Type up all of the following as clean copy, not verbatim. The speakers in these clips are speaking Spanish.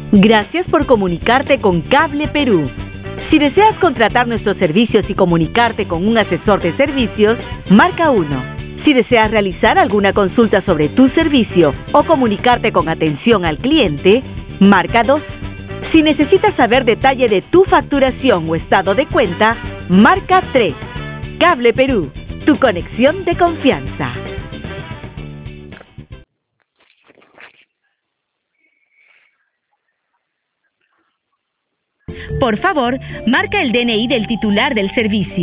Gracias por comunicarte con Cable Perú. Si deseas contratar nuestros servicios y comunicarte con un asesor de servicios, marca 1. Si deseas realizar alguna consulta sobre tu servicio o comunicarte con atención al cliente, marca 2. Si necesitas saber detalle de tu facturación o estado de cuenta, marca 3. Cable Perú, tu conexión de confianza. Por favor, marca el DNI del titular del servicio.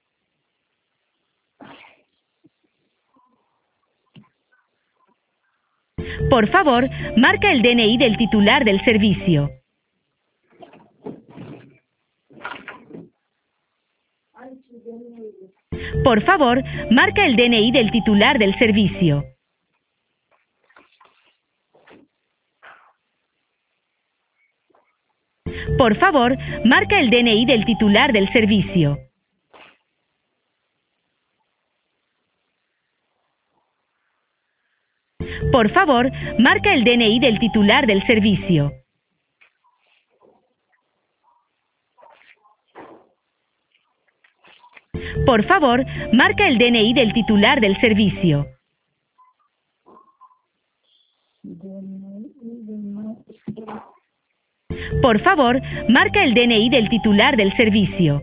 Por favor, marca el DNI del titular del servicio. Por favor, marca el DNI del titular del servicio. Por favor, marca el DNI del titular del servicio. Por favor, marca el DNI del titular del servicio. Por favor, marca el DNI del titular del servicio. Por favor, marca el DNI del titular del servicio.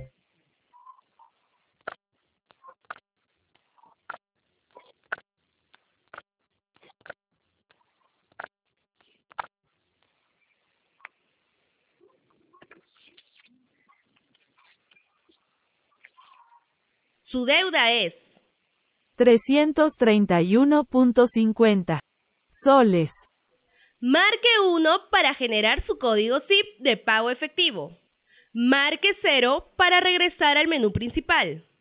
Su deuda es 331.50 soles. Marque 1 para generar su código SIP de pago efectivo. Marque 0 para regresar al menú principal.